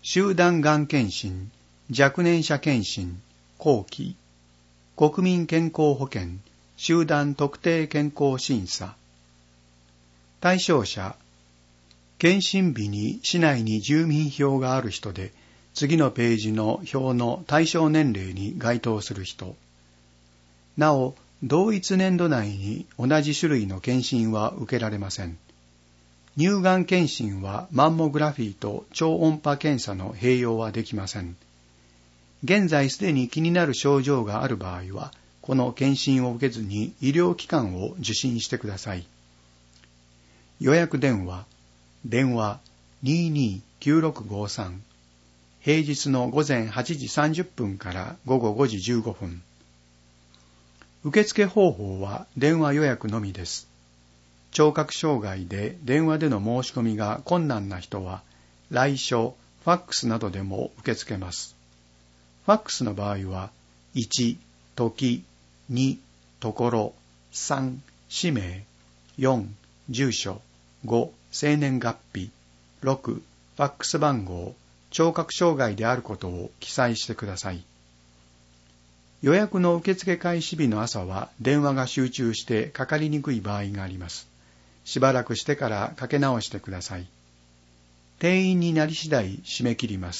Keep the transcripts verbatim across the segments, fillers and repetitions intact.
集団がん検診、若年者検診、後期、国民健康保険、集団特定健康審査。対象者、検診日に市内に住民票がある人で、次のページの表の対象年齢に該当する人。なお、同一年度内に同じ種類の検診は受けられません。乳がん検診はマンモグラフィーと超音波検査の併用はできません。現在すでに気になる症状がある場合は、この検診を受けずに医療機関を受診してください。予約電話、電話 にーにーきゅうろくごさん、平日の午前はちじさんじゅっぷんから午後ごじじゅうごふん。受付方法は電話予約のみです。聴覚障害で電話での申し込みが困難な人は、来書、ファックスなどでも受け付けます。ファックスの場合は、いち、時、に、ところ、さん、氏名、よん、住所、ご、生年月日、ろく、ファックス番号、聴覚障害であることを記載してください。予約の受付開始日の朝は電話が集中してかかりにくい場合があります。しばらくしてからかけ直してください。定員になり次第締め切ります。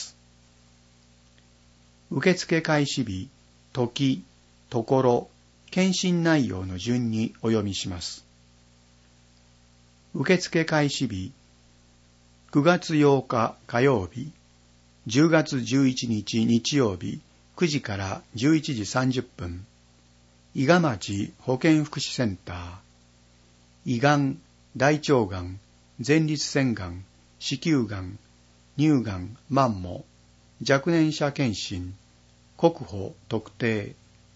受付開始日、時、ところ、検診内容の順にお読みします。受付開始日、くがつようか火曜日、じゅうがつじゅういちにち日曜日、くじからじゅういちじさんじゅっぷん、伊賀町保健福祉センター、胃がん、大腸がん、前立腺がん、子宮がん、乳がん、マンモ、若年者検診、国保特定。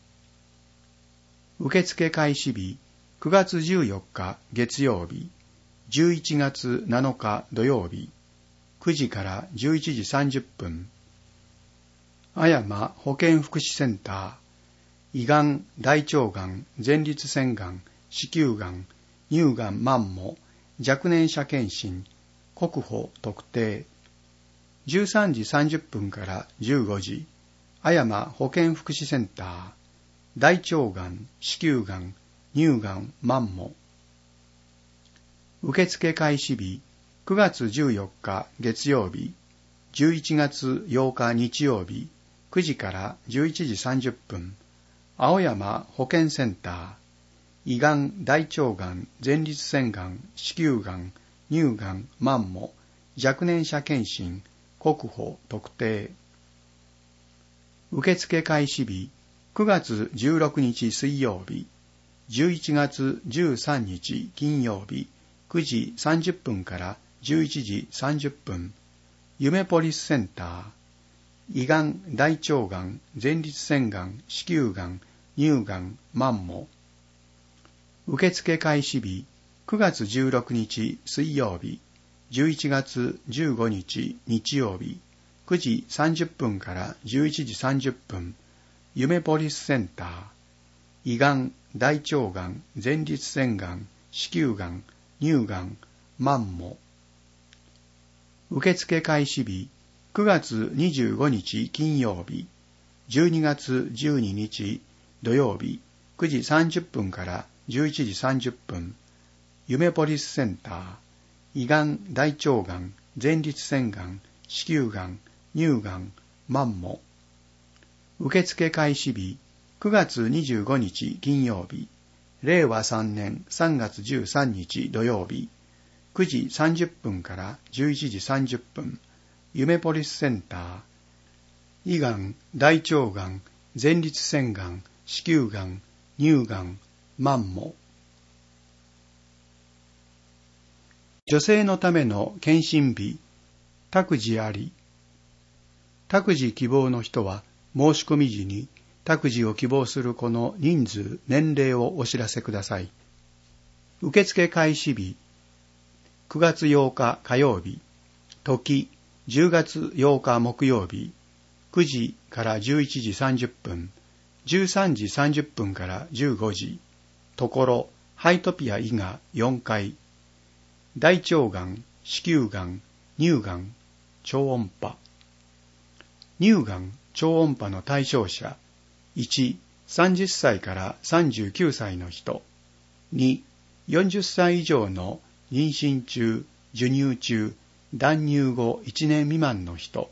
受付開始日、くがつじゅうよっか月曜日、じゅういちがつなのか土曜日、くじからじゅういちじさんじゅっぷん、あやま保健福祉センター、胃がん、大腸がん、前立腺がん、子宮がん、乳がん、マンモ、若年者検診、国保特定。じゅうさんじさんじゅっぷんからじゅうごじ、あやま保健福祉センター、大腸がん、子宮がん、乳がん、マンモ。受付開始日、くがつじゅうよっか月曜日、じゅういちがつようか日曜日、くじからじゅういちじさんじゅっぷん、青山保健センター、胃がん、大腸がん、前立腺がん、子宮がん、乳がん、マンモ、若年者検診、国保特定。受付開始日、くがつじゅうろくにち水曜日、じゅういちがつじゅうさんにち金曜日、くじさんじゅっぷんからじゅういちじさんじゅっぷん、夢ポリスセンター、胃がん、大腸がん、前立腺がん、子宮がん、乳がん、マンモ。受付開始日、くがつじゅうろくにち水曜日、じゅういちがつじゅうごにち日曜日、くじさんじゅっぷんからじゅういちじさんじゅっぷん、夢ポリスセンター、胃がん、大腸がん、前立腺がん、子宮がん、乳がん、マンモ。受付開始日、くがつにじゅうごにち金曜日、じゅうにがつじゅうににち土曜日、くじさんじゅっぷんからじゅういちじさんじゅっぷん、夢ポリスセンター、胃がん、大腸がん、前立腺がん、子宮がん、乳がん、マンモ。受付開始日、くがつにじゅうごにち金曜日、れいわさんねんさんがつじゅうさんにち土曜日、くじさんじゅっぷんからじゅういちじさんじゅっぷん、夢ポリスセンター、胃がん、大腸がん、前立腺がん、子宮がん、乳がん、マンモ。女性のための検診日、託児あり。託児希望の人は申し込み時に託児を希望する子の人数、年齢をお知らせください。受付開始日、くがつようか火曜日、時、じゅうがつようか木曜日、くじからじゅういちじさんじゅっぷん、じゅうさんじさんじゅっぷんからじゅうごじ、ところ、ハイトピア伊賀よんかい、大腸がん、子宮がん、乳がん、超音波。 乳がん、超音波の対象者。いち、さんじゅっさいからさんじゅうきゅうさいの人。に、よんじゅっさい以上の妊娠中、授乳中、断乳後いちねん未満の人。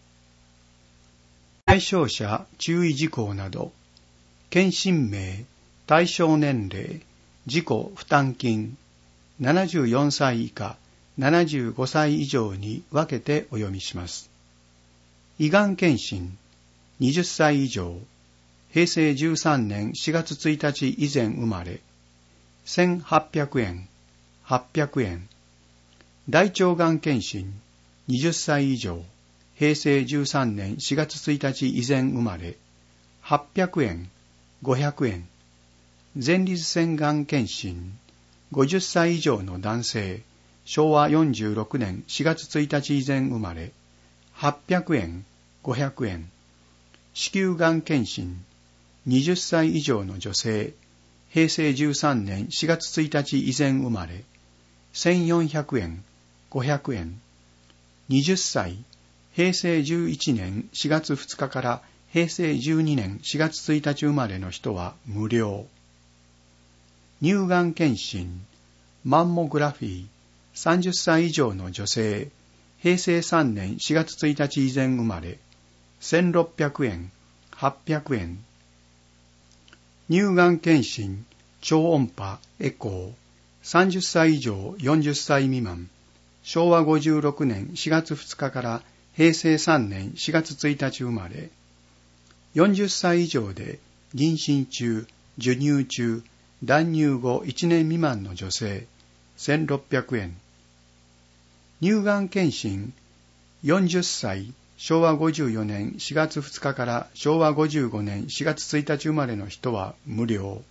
対象者、注意事項など、検診名、対象年齢、自己負担金、ななじゅうよんさい以下、ななじゅうごさい以上に分けてお読みします。胃がん検診、はたち以上、へいせいじゅうさんねんしがつついたち以前生まれ、せんはっぴゃくえん、はっぴゃくえん。大腸がん検診、はたち以上、へいせいじゅうさんねんしがつついたち以前生まれ、はっぴゃくえん、ごひゃくえん。前立腺がん検診、ごじゅっさい以上の男性、しょうわよんじゅうろくねんしがつついたち以前生まれ、はっぴゃくえん、ごひゃくえん。子宮がん検診、はたち以上の女性、へいせいじゅうさんねんしがつついたち以前生まれ、せんよんひゃくえん、ごひゃくえん。はたち、へいせいじゅういちねんしがつふつかからへいせいじゅうにねんしがつついたち生まれの人は無料。乳がん検診、マンモグラフィー、さんじゅっさい以上の女性、へいせいさんねんしがつついたち以前生まれ、せんろっぴゃくえん、はっぴゃくえん。乳がん検診、超音波、エコー、さんじゅっさい以上よんじゅっさい未満、しょうわごじゅうろくねんしがつふつかからへいせいさんねんしがつついたち生まれ、よんじゅっさい以上で妊娠中、授乳中、断乳後いちねん未満の女性、せんろっぴゃくえん。乳がん検診、よんじゅっさい、しょうわごじゅうよねんしがつふつかからしょうわごじゅうごねんしがつついたち生まれの人は無料。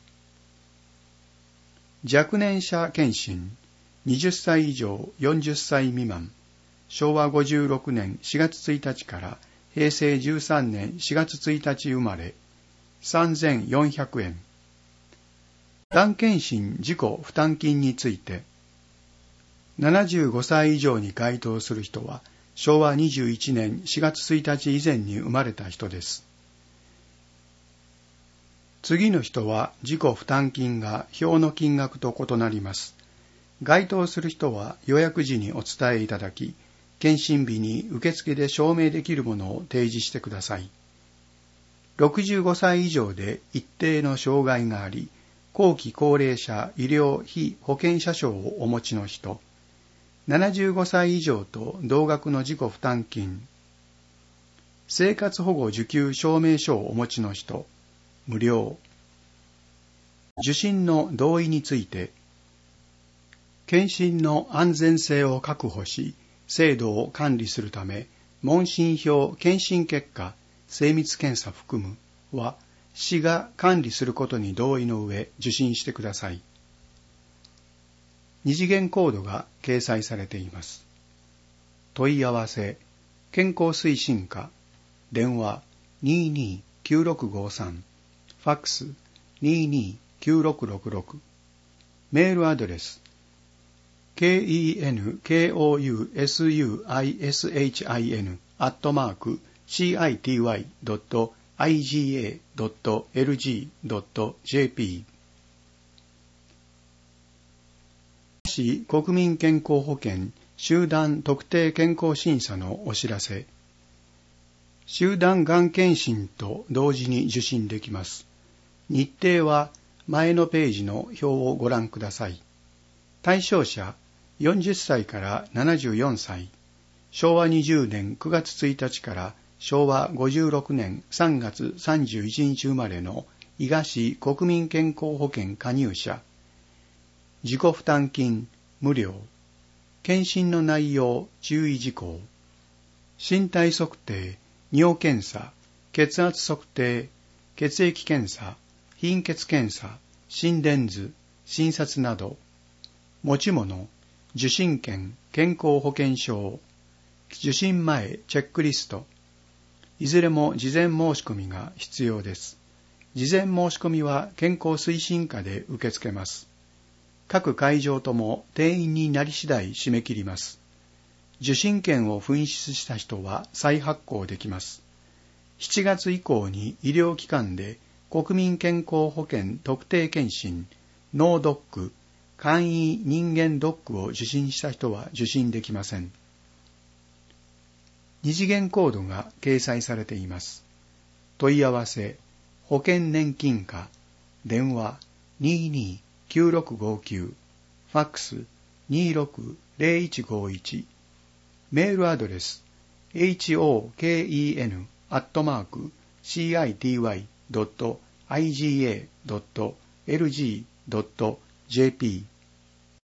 若年者検診、はたち以上よんじゅっさい未満、しょうわごじゅうろくねんしがつついたちからへいせいじゅうさんねんしがつついたち生まれ、さんぜんよんひゃくえん。がん検診自己負担金について、ななじゅうごさい以上に該当する人は、しょうわにじゅういちねんしがつついたち以前に生まれた人です。次の人は自己負担金が表の金額と異なります。該当する人は予約時にお伝えいただき、検診日に受付で証明できるものを提示してください。ろくじゅうごさい以上で一定の障害があり、後期高齢者医療費保険者証をお持ちの人、ななじゅうごさい以上と同額の自己負担金、生活保護受給証明書をお持ちの人、無料。受診の同意について、検診の安全性を確保し、精度を管理するため、問診票検診結果、精密検査含むは、市が管理することに同意の上、受診してください。二次元コードが掲載されています。問い合わせ、健康推進課、電話 にーにーきゅうろくごさん、ファックス にーにーきゅうろくろくろく、メールアドレス、kenkousUishin アットマーク シーアイティーワイドットアイジーエードットエルジードットジェーピー 市国民健康保険集団特定健康審査のお知らせ。集団がん検診と同時に受診できます。日程は前のページの表をご覧ください。対象者よんじゅっさいからななじゅうよんさい、しょうわにじゅうねんくがつついたちからしょうわごじゅうろくねんさんがつさんじゅういちにち生まれの伊賀市国民健康保険加入者。自己負担金無料。検診の内容注意事項。身体測定、尿検査、血圧測定、血液検査、貧血検査、心電図、診察など。持ち物、受診券、健康保険証、受診前チェックリスト。いずれも事前申し込みが必要です。事前申し込みは健康推進課で受け付けます。各会場とも定員になり次第締め切ります。受診券を紛失した人は再発行できます。 しちがつ以降に医療機関で国民健康保険特定健診、脳ドック、簡易人間ドックを受診した人は受診できません。二次元コードが掲載されています。問い合わせ、保険年金課、電話 にーにーきゅうろくごきゅう、ファックス にーろくぜろいちごいち、メールアドレス ホケン アットマーク シーアイティーワイ ドット アイジーエー ドット エルジー ドット ジェーピー